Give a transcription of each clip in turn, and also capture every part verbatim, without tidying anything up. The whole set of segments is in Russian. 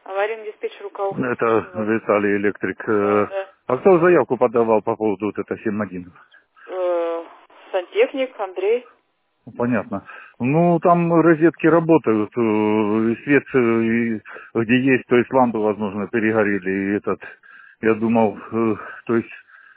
Аварийный диспетчер УК Это Виталий Электрик. Да, Э, да. А кто заявку подавал по поводу вот этого семь один? Э, сантехник Андрей. Понятно. Ну, там розетки работают, э, и свет, э, и где есть, то есть лампы, возможно, перегорели, и этот, я думал, э, то есть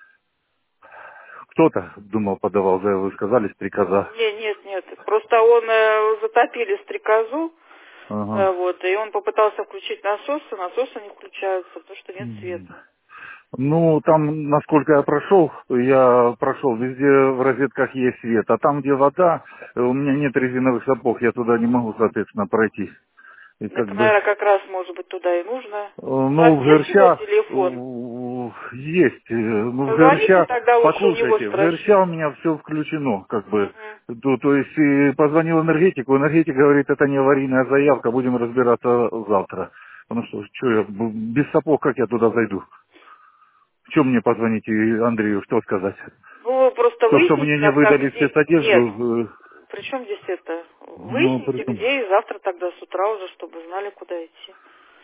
кто-то, думал, подавал заявку, вы сказали, стрекоза. Нет, нет, нет. Просто он э, затопили стрекозу, Ага. э, вот, и он попытался включить насосы, насосы не включаются, потому что нет света. Ну, там, насколько я прошел, я прошел, везде в розетках есть свет, а там, где вода, э, у меня нет резиновых сапог, я туда не могу, соответственно, пройти. И как Это, бы, э, наверное, как раз, может быть, туда и нужно. У ну, вас в есть его Герча телефон? э, есть, э, ну, в Позвоните Герча, тогда лучше у него послушайте, в Герча у спросите. меня все включено, как бы, Мгм. то, то есть и позвонил энергетику, энергетик говорит, это не аварийная заявка, будем разбираться завтра. Потому что, что я, б- без сапог, как я туда зайду? В чем мне позвонить и Андрею, что сказать? Ну, вы просто То, что выясните мне не тогда, выдали где... Нет, спецодежду, э, при чем здесь это? ну, Выясните, притом. где, и завтра тогда с утра уже, чтобы знали, куда идти.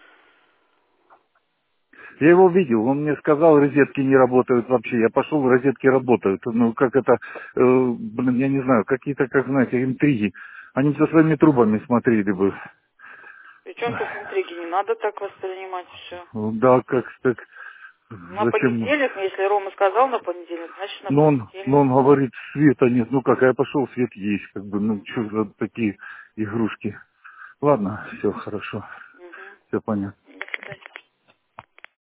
Я его видел, он мне сказал, розетки не работают вообще. Я пошел, розетки работают. Ну, как это, э, блин, я не знаю, какие-то, как знаете, интриги. Они со своими трубами смотрели бы. Причем тут интриги, не надо так воспринимать все. Ну, да, как так, На зачем? понедельник, если Рома сказал на понедельник, значит на Но он, но понедельник. он говорит, света нет. Ну как, а я пошел, свет есть, как бы, ну, что Мгм. за такие игрушки. Ладно, все хорошо, Мгм. все понятно.